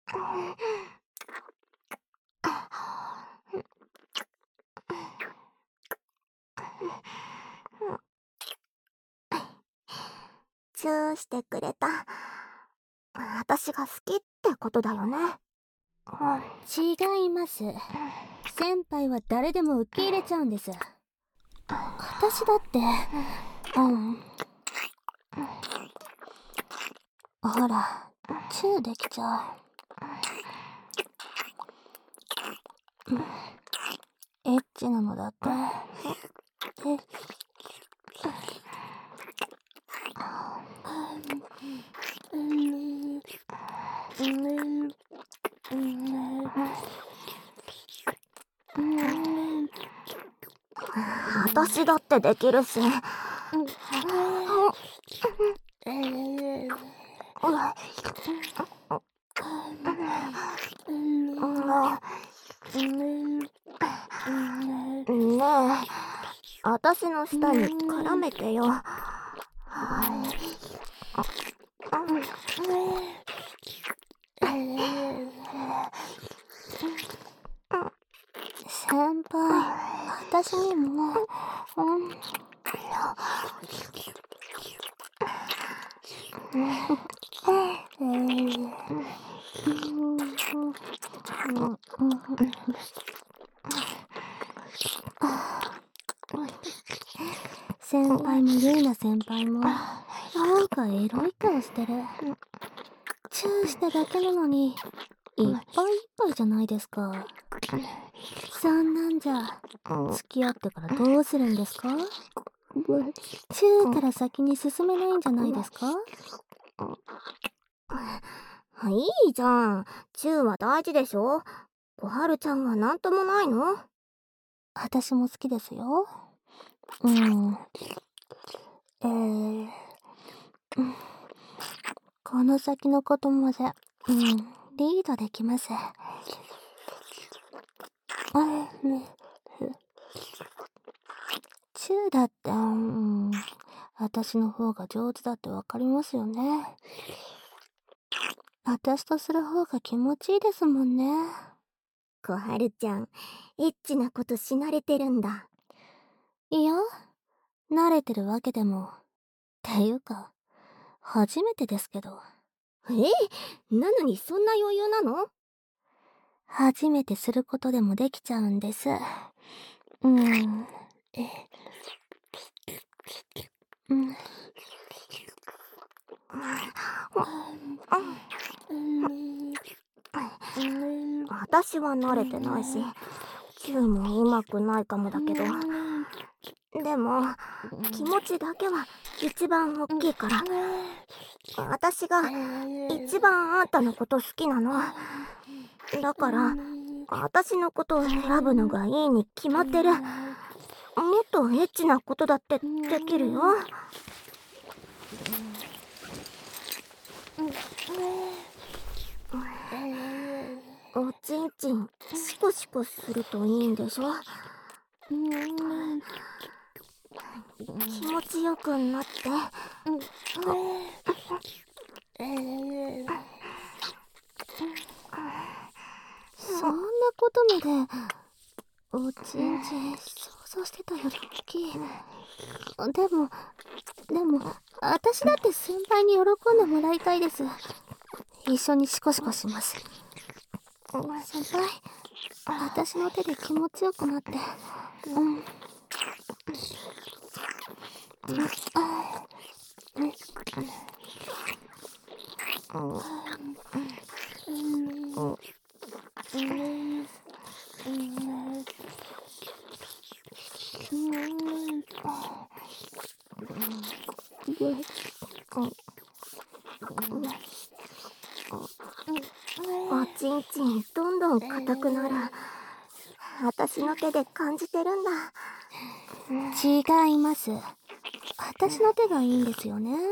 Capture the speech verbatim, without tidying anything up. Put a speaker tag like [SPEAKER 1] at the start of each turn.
[SPEAKER 1] チューしてくれた。私が好きってことだよね。
[SPEAKER 2] 違います。先輩は誰でも受け入れちゃうんです。私だって、うん。ほら、チューできちゃう。エッチなのだって。え
[SPEAKER 1] 私だってできるし。ねえ、私の舌に絡めてよ。
[SPEAKER 2] 先輩、私にも、うん。先輩もゆいな先輩もなんかエロい顔してる。チューしただけなのにいっぱいいっぱいじゃないですか。そんなんじゃ付き合ってからどうするんですか？チューから先に進めないんじゃないですか？
[SPEAKER 1] いいじゃん。チューは大事でしょ。小春ちゃんはなんともないの？
[SPEAKER 2] 私も好きですよ。うん。えー、うん、この先のことまで、うん、リードできます。あれね、チューだって、うん、私の方が上手だってわかりますよね。私とする方が気持ちいいですもんね。
[SPEAKER 1] 小春ちゃん、エッチなことし慣れてるんだ。
[SPEAKER 2] いや、慣れてるわけでも。っていうか、初めてですけど。
[SPEAKER 1] えなのにそんな余裕なの？
[SPEAKER 2] 初めてすることでもできちゃうんです。うん。え、うん。
[SPEAKER 1] 私は慣れてないし、チューもうまくないかもだけど。でも、気持ちだけは一番大きいから。私が一番あんたのこと好きなの。だから、私のことを選ぶのがいいに決まってる。もっとエッチなことだってできるよ。おちんちんシコシコするといいんでしょ。気持ちよくなって。
[SPEAKER 2] そんなことまで、おちんちん想像してたより大きい。でも、でも、私だって先輩に喜んでもらいたいです。一緒にシコシコします。先輩、私の手で気持ちよくなって。うん。
[SPEAKER 1] おちんちんどんどん硬くなる。私の手で感じてるんだ。
[SPEAKER 2] 違います。私の手がいいんですよね。